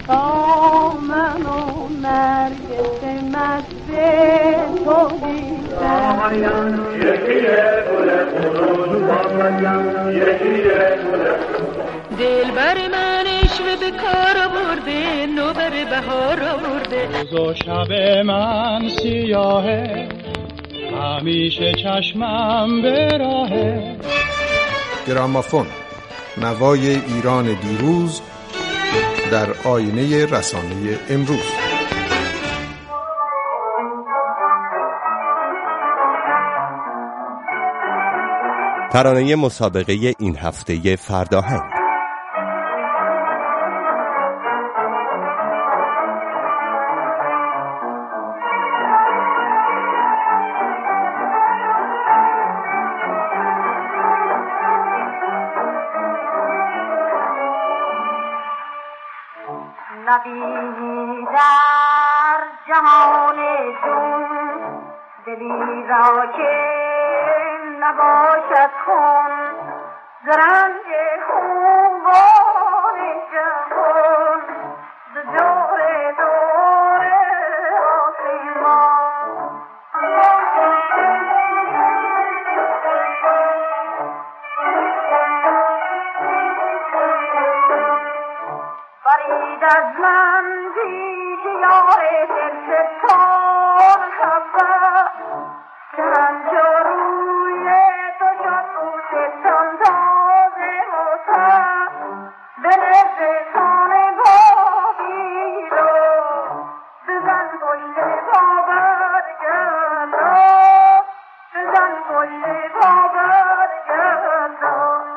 تا من و نرگس مست تو دیدم دلبر من عشق به کار برده نوبر بهار آورده روز و شب من سیاهه همیشه چشمم به راهه. گرامافون، نوای ایران دیروز در آینه رسانه امروز. ترانه مسابقه این هفته فرداهنگ. نبینی در جهان جون دلی را که نباشد خون زرنگ خوبان جهان ز جور دور آسمان فرید از من پیش یار دلستان خفه چند روی تو شد بوستان تازه موسه به نزدان بابی رو بزن پشت پا برگردان بزن پشت پا برگردان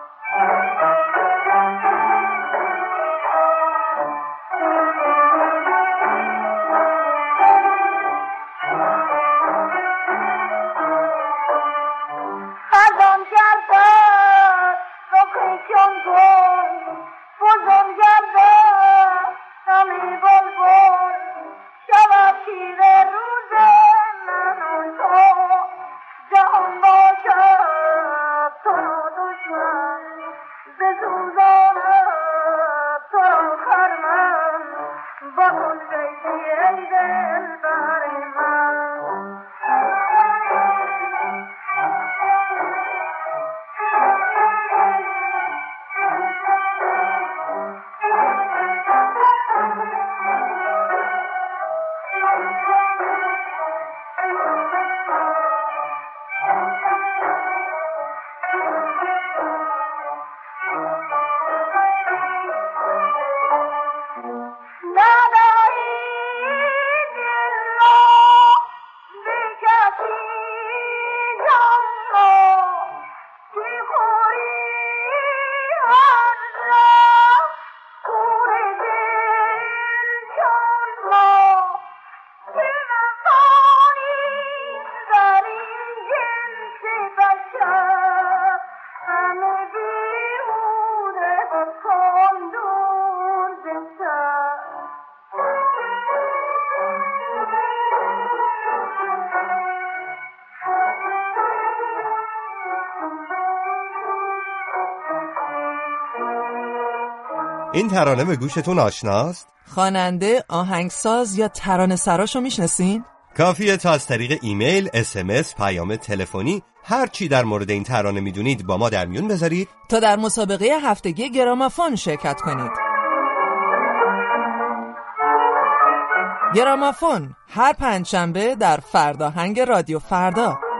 این ترانه به گوشتون آشناست؟ خواننده، آهنگساز یا ترانه سراشو میشناسین؟ کافیه تا از طریق ایمیل، SMS، پیام تلفنی هر چی در مورد این ترانه میدونید با ما در میون بذارید تا در مسابقه هفتگی گرامافون شرکت کنید. گرامافون هر پنجشنبه در فرداهنگ رادیو فردا.